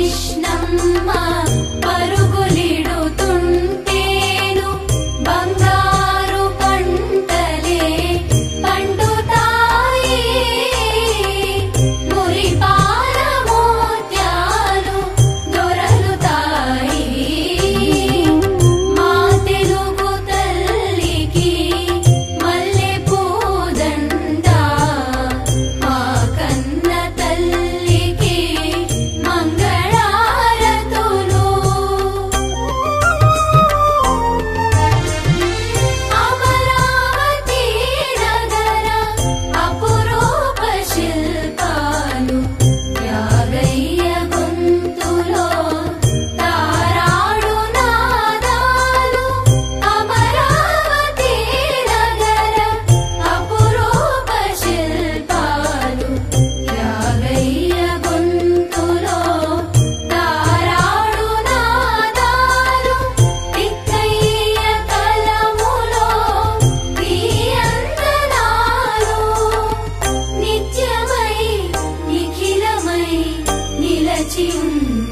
కృష్ణమ్మ పరుగులిడుతుంటేను బంగారు పంటలే పండుతాయి మురిపాల మోత్యాలు దొరలుతాయి మా తెలుగు తల్లికి మల్లె పూదండ మా కన్న తల్లికి మంగళారతులు అమరావతి నగర అపురూప శిల్పాలు యాగయ్య గొంతులో తారాడు నాదాలు అమరావతి నగర అపురూప శిల్పాలు యాగయ్య గొంతులో తారాడు నాదాలు తిక్కయ్య కలములో ప్రియందనాలు నిత్యమై నిఖిలమై నిలచి